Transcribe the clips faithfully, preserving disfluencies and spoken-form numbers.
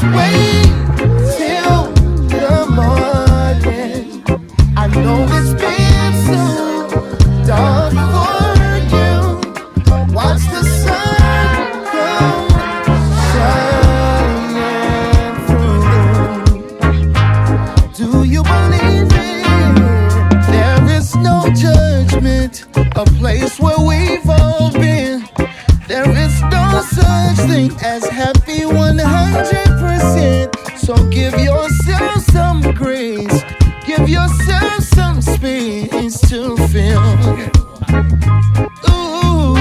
wait till the morning. I know it's been so dark for you. Watch the sun come shining through. Do you believe it? There is no judgment, a place where we've all been. There is no such thing as happy one hundred percent. So give yourself some grace, give yourself some space to feel. Ooh,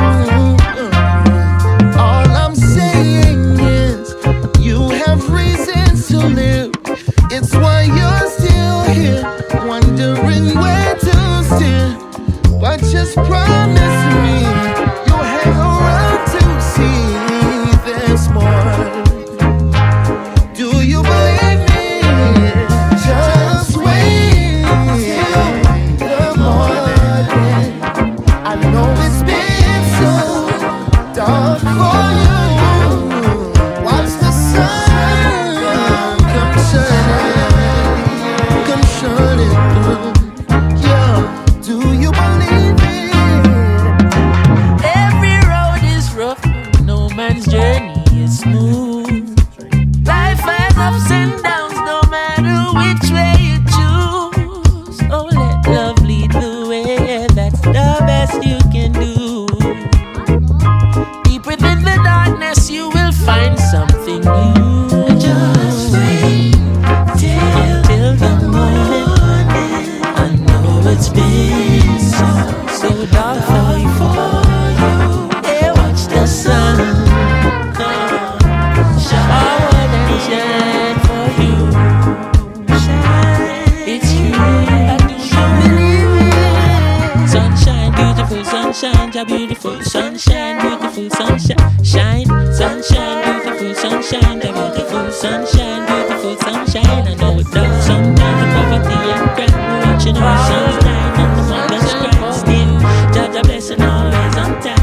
all I'm saying is you have reasons to live. It's why you're still here, wondering where to steer. But just promise me you'll hang around to see there's more. Do you believe me? Just wait till the morning. I know it's been so dark for you. Watch the sun come shining, come shining through. Yeah, do you believe it? Every road is rough, no man's journey is smooth. Life has ups and downs, no matter which way you choose. Oh, let love lead the way, that's the best you can do. Deep within the darkness, you will find something new. Just wait till, till the morning. I know it's been so, so dark for you. Hey, watch the sun come shower and shine for you. Shine, it's true. I do believe it. Sunshine, beautiful sunshine, ja beautiful sunshine, beautiful sunshine, shine, sunshine, beautiful sunshine, ja beautiful sunshine, beautiful sunshine. I know it does sometimes the poverty and crime, watching our sunshine and the mother's cry. Still, Jah Jah blessing always on time.